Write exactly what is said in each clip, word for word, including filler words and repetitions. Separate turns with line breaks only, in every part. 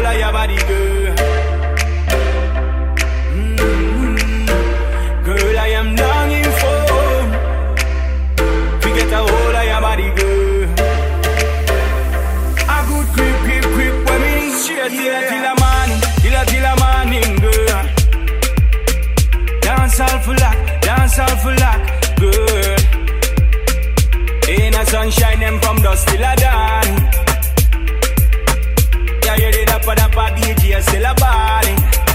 of your body, girl. Mm-hmm. Girl, I am longing for to get a hold of your body, girl. A good grip, grip, grip when me need straight till till a morning, till a till a morning, girl. Dance all for luck, dance all for luck, girl. Ain't a sunshine them from dusk till a dawn. Yeah, you did up for that party, D J still a body.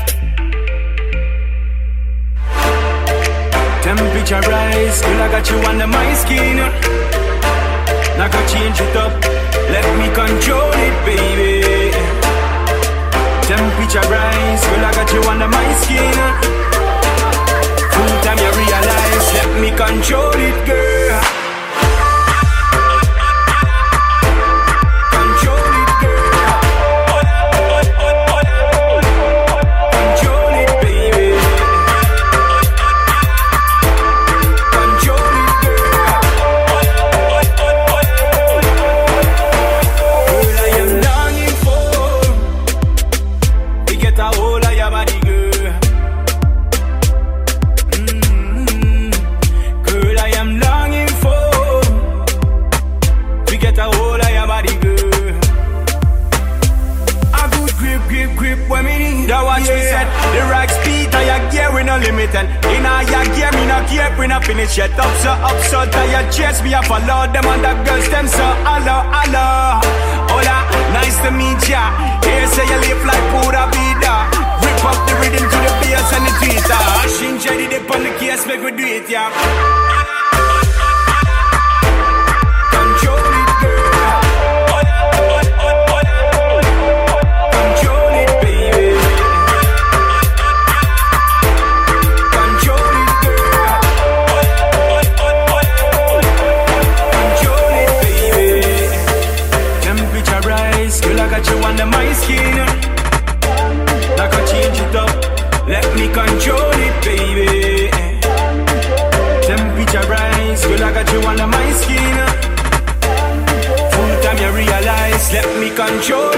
Temperature rise, girl, I got you under my skin. Now go change it up, let me control it, baby. Temperature rise, girl, I got you under my skin. Full time you realize, let me control it, girl.
Finish it up, so up, so tired. Chase me, I follow them and the girls, them so hello, hello. Hola, nice to meet ya. Here say you live like pura vida. Rip up the rhythm to the bass and the tweeter. Shin Jerry dip on the case, make we do it, yeah.
Let me control